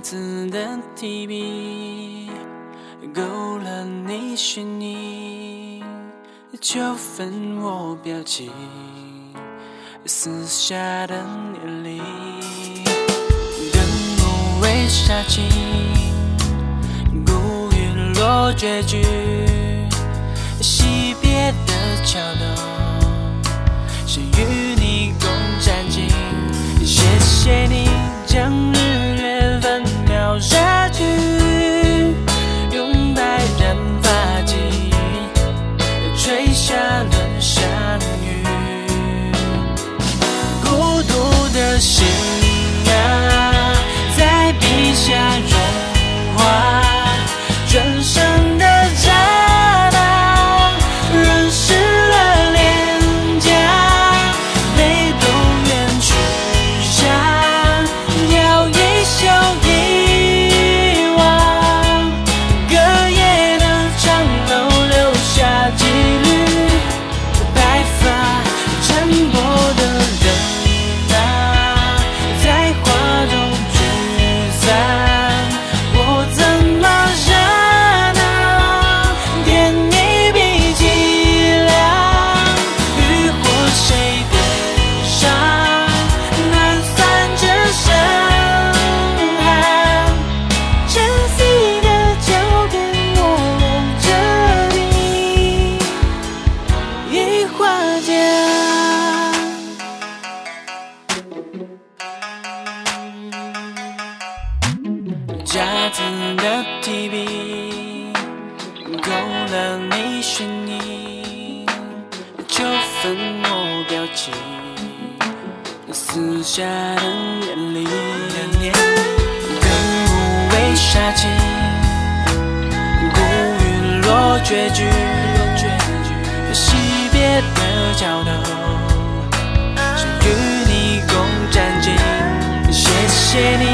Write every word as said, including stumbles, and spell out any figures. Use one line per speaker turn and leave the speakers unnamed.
字的提笔，勾勒你寻你，就分我表情，撕下的年龄，等我为杀青，古雨落绝句，惜别的桥头，是与你共占尽，谢谢你将日月分秒杀去，用白染发髻，吹下轮相遇，孤独的心啊，在笔下融化，转身的刹那，润湿了脸颊，泪都远去下，要一休一忘，隔夜的长楼留下几缕白发，沉默的人啊，在花中聚散，我怎么忍啊，添一笔凄凉，雨或谁的伤，难散这生寒，晨曦的脚边我望着你，一画家。夹子的提笔，勾勒你寻你，就分我表情，撕下的年龄，更无畏杀气，古雨落绝句，惜别的桥头，是与你共占尽，谢谢你